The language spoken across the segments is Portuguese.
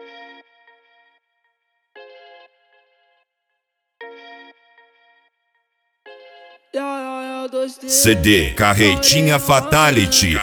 CD Carretinha Fatality.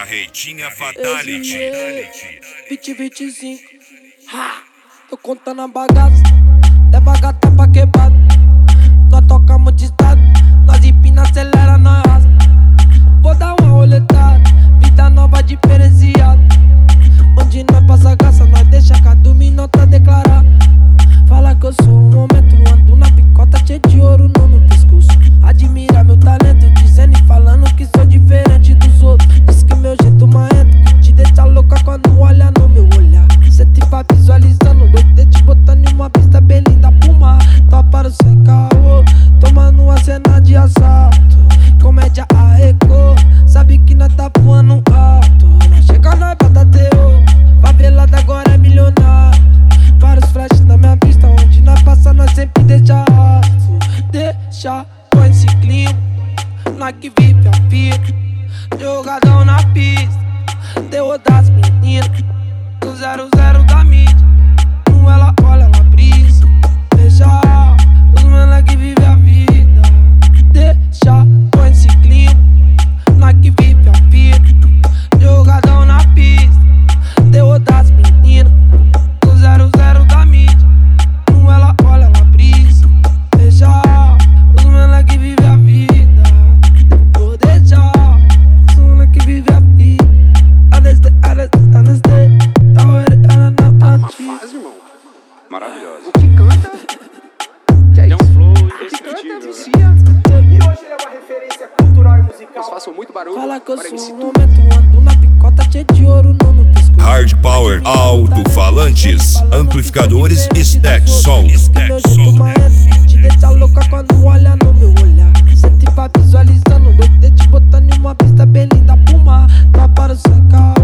2025. Tô contando a bagaça, leva a gata pra quebrada. Nós tocamos de estado, nós empina, acelera, nós raspa. Vou dar uma roletada, vida nova diferenciada. Onde nós passa graça, nós deixa cada minuto declarar. Fala que eu sou um momento, ando na picota cheia de ouro no meu pescoço. Admira meu talento, dizendo e falando que sou diferente dos outros. Diz que meu jeito marrento, que te deixa louca quando olha no meu olhar. Cê te vai visualizando, doido te botando em uma pista bem linda pro mar. Toparam sem caô, tomando uma cena de assalto. Comédia arrecou, sabe que nós tá voando alto. Nós chega na bota teu, favelada agora é milionário. Vários flashes na minha vista, onde nós passa nós sempre deixa alto. Deixa, põe esse clima, nós que vive a vida. Jogadão na pista, terror das meninas. Do 00 da mídia, não ela olha, ela brisa. Deixa, os mano que vive a vida. Deixa, põe esse clima, nós que vive a vida. Jogadão na pista, terror das meninas. Do 00 da mídia, não ela olha, ela brisa. Deixa, os mano que vive a vida. Vou deixar, os mano que vive a vida. Honestly. Faz, irmão. Maravilhosa. O que canta? Tem um flow Canta, vicia. E hoje ele é uma referência cultural e musical. Eles façam muito barulho. Fala que eu para sou MC um Tudo. momento, ando na picota cheia de ouro no meu pescoço. Hard Power, alto-falantes, amplificadores e stack som. Diz que meu jeito marrento, te deixa louca quando olha no meu olhar. Cê te vai visualizando, doido te botando em uma pista bem linda pro mar. Toparam sem caô,